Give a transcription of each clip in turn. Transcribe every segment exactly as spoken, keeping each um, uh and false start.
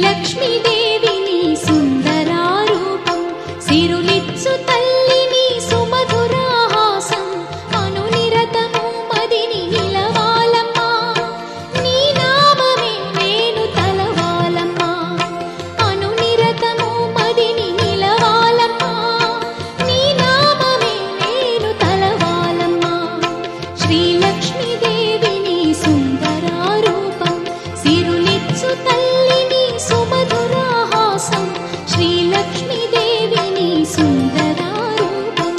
శ్రీలక్ష్మీదేవి నీ సుందరారూపం సిరులిచ్చు తల్లి నీ సుమధురాహాసం అనునిరతము మదిని నిలవాలమ్మా నీ నామమే నేను తలవాలమ్మా అనునిరతము మదిని నిలవాలమ్మా నీ నామమే నేను తలవాలమ్మా శ్రీలక్ష్మీదేవి నీ సుందరారూపం సిరులిచ్చు తల్లి నీ సుమధురాహాసం శ్రీలక్ష్మీదేవి నీ సుందరారూపం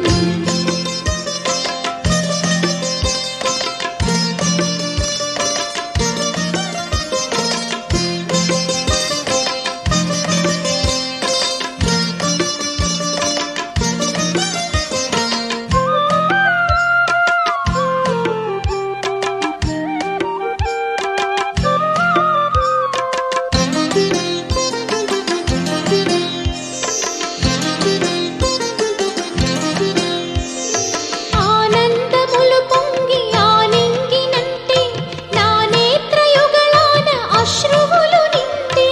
ఆనందములు పొంగి ఆనింగినంటే నా నేత్రయుగళాన అశ్రువులు నిండే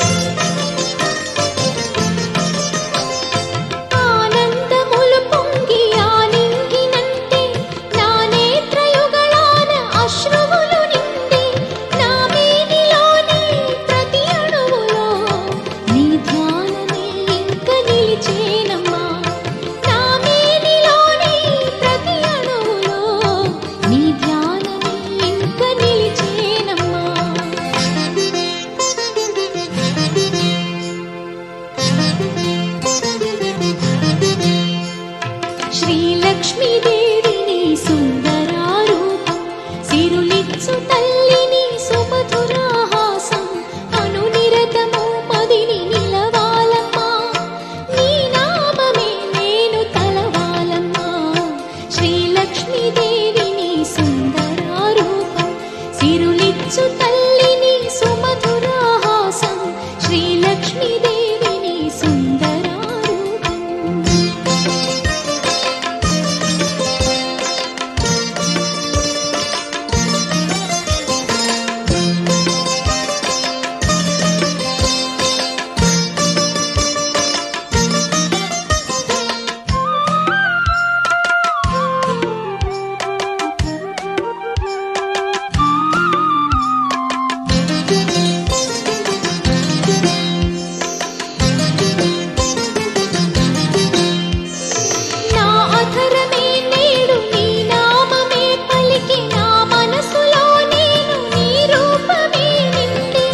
ఆనందములు పొంగి ఆనింగినంటే నా నేత్రయుగళాన అశ్రువులు నిండే నా మేనిలోని ప్రతి అణువులో నీ ధ్యానమే ఇంక నిలిచేనమ్మా నా మేనిలోని ప్రతి అణువులో నీ ధ్యానమే ఇంక నిలిచేనమ్మా శ్రీలక్ష్మీదేవి నీ సుందరారూపం సిరులిచ్చు తల్లి నీ సుమధురాహాసం అనునిరతము మదిని నిలవాలమ్మా నీ నామమే నేను తలవాలమ్మా శ్రీలక్ష్మీదేవి నీ సుందరారూపం సిరులిచ్చు తల్లి నీ సుమధురాహాసం శ్రీలక్ష్మీదేవి నీ సుందరారూపం నా అధరమే నేడు నీ నామమే పలికి నా మనసులో నేను నీ రూపమే నిండే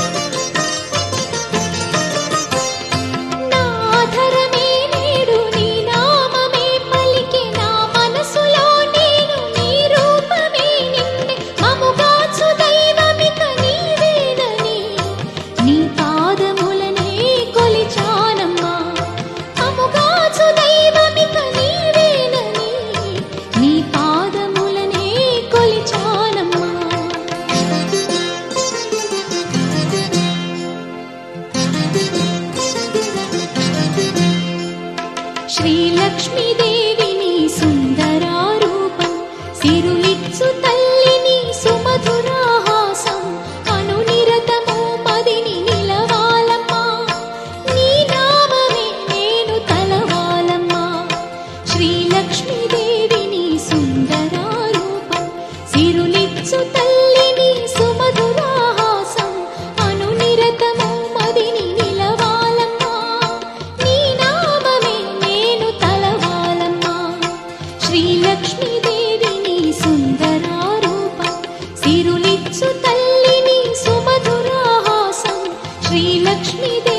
నా అధరమే నేడు నీ నామమే పలికి నా మనసులో నేను నీ రూపమే నిండే మముగాచు దైవమిక నీవేనని నీ పాదములనే కొలిచానమ్మా మముగాచు దైవమిక నీవేనని నీ పాదములనే కొలిచానమ్మా శ్రీలక్ష్మీదేవి నీ సుందరారూపం సిరులిచ్చు తల్లి నీ సుమధురాహాసం అనునిరతము మదిని నిలవాలమ్మా నీ నామమే నేను తలవాలమ్మా శ్రీలక్ష్మీదేవి నీ సుందరారూపం సిరులిచ్చు తల్లి నీ సుమధురాహాసం అనునిరతము మదిని నిలవాలమ్మా నీ నామమే నేను తలవాలమ్మా శ్రీలక్ష్మీదేవి నీ సుందరారూపం సిరులిచ్చు తల్లి నీ సుమధురాహాసం శ్రీలక్ష్మీదేవి